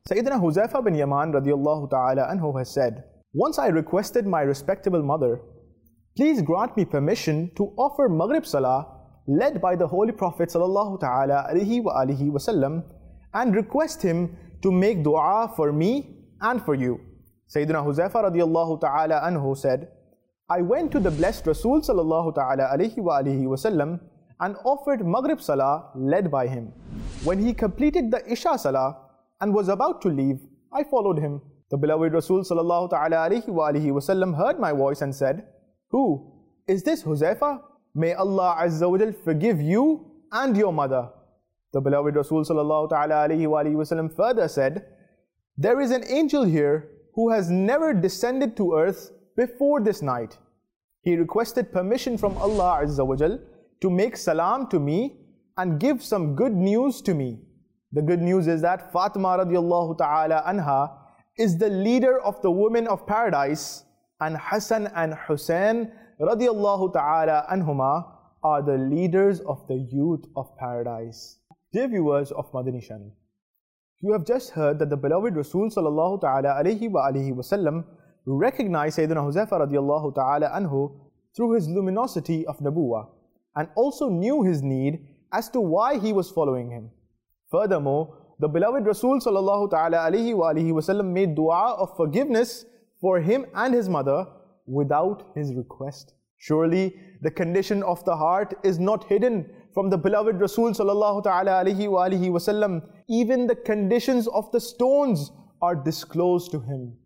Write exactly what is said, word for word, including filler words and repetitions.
Sayyidina Huzaifa bin Yaman radiallahu ta'ala anhu has said, once I requested my respectable mother, please grant me permission to offer Maghrib Salah led by the Holy Prophet sallallahu ta'ala alayhi wa alihi wasallam and request him to make dua for me and for you. Sayyidina Huzaifa radiallahu ta'ala anhu said, I went to the blessed Rasul sallallahu ta'ala alayhi wa alihi wasallam and offered Maghrib Salah led by him. When he completed the Isha Salah and was about to leave, I followed him. The beloved Rasul sallallahu ta'ala alayhi wa alihi wasallam heard my voice and said, who? Is this Huzaifa? May Allah Azza wa Jal forgive you and your mother. The beloved Rasul sallallahu ta'ala alayhi wa alihi wasallam further said, there is an angel here who has never descended to earth before this night. He requested permission from Allah Azza wa Jal to make salam to me and give some good news to me. The good news is that Fatima radiallahu ta'ala anha is the leader of the women of paradise, and Hassan and Hussein radiallahu ta'ala anhuma are the leaders of the youth of paradise. Dear viewers of Madani Channel, you have just heard that the beloved Rasul sallallahu ta'ala alayhi wa alihi wasallam recognized Sayyidina Huzaifa radiallahu ta'ala anhu through his luminosity of Nabuwah, and also knew his need as to why he was following him. Furthermore, the beloved Rasul sallallahu ta'ala alayhi wa alihi wasallam made dua of forgiveness for him and his mother without his request. Surely the condition of the heart is not hidden from the beloved Rasul sallallahu ta'ala alayhi wa alihi wasallam. Even the conditions of the stones are disclosed to him.